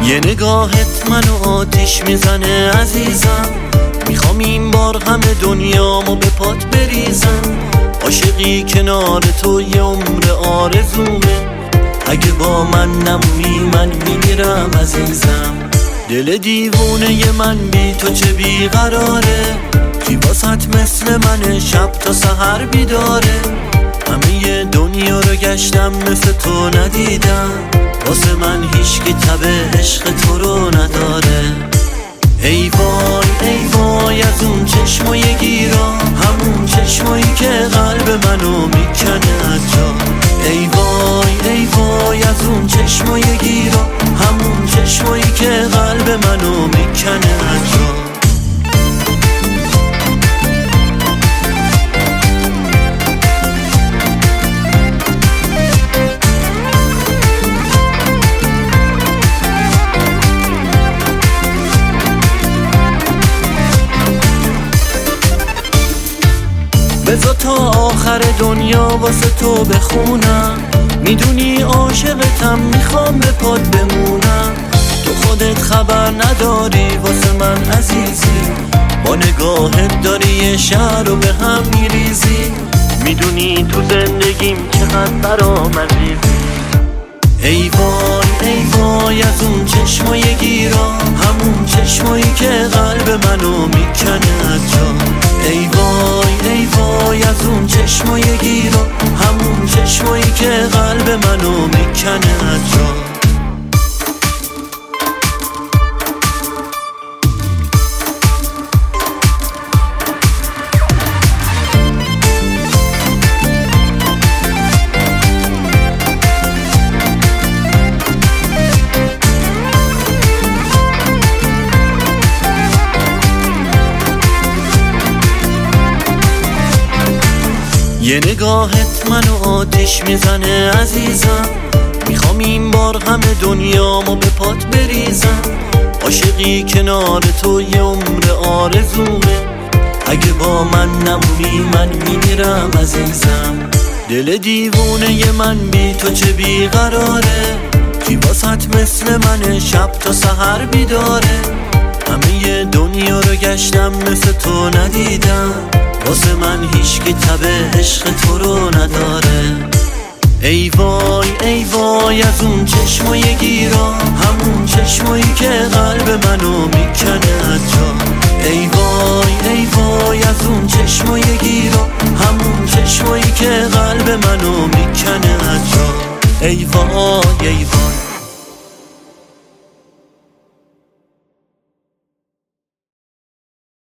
یه نگاهت منو آتیش میزنه عزیزم، میخوام این بار همه دنیامو به پات بریزم. عاشقی کنار تو یه عمر آرزومه، اگه با من نمونی من میمیرم عزیزم. دل دیوونه من بی تو چه بیقراره، کی واسط مثل من شب تا سحر بیداره. همه دنیا رو گشتم مثل تو ندیدم، واسه من هیچکی تب عشق تو رو نداره. ای وای ای وای از اون چشمای گیرا، همون چشمایی که قلب منو میکنه از جا. ای وای ای وای از اون چشمای گیرا، همون چشمایی که قلب منو میکنه از جا. بذار تا آخر دنیا واسه تو بخونم، میدونی عاشقتم میخوام به پات بمونم. تو خودت خبر نداری واسه من عزیزی، با نگاهت داری یه شهر رو به هم میریزی. میدونی تو زندگیم چقدر برام عزیزی. ای وای ای وای از اون چشمای گیرا، همون چشمایی که قلب منو میکنه از جا. ای وای ای وای از اون چشمای گیرا، همون چشمایی که قلب منو میکنه از جا. یه نگاهت منو آتیش میزنه عزیزم، میخوام این بار همه دنیامو به پات بریزم. عاشقی کنار تو یه عمر آرزومه، اگه با من نمونی من میمیرم عزیزم. دل دیوونه من بی تو چه بیقراره، کی واسط مثل من شب تا سحر بیداره. همه دنیا رو گشتم مثل تو ندیدم، واسه من هیچکی تب عشق تو رو نداره. ای وای ای وای از اون چشمای گیرا، همون چشمایی که قلب منو میکنه از جا. ای وای ای وای از اون چشمای گیرا، همون چشمایی که قلب منو میکنه از جا. ای وای ای وای.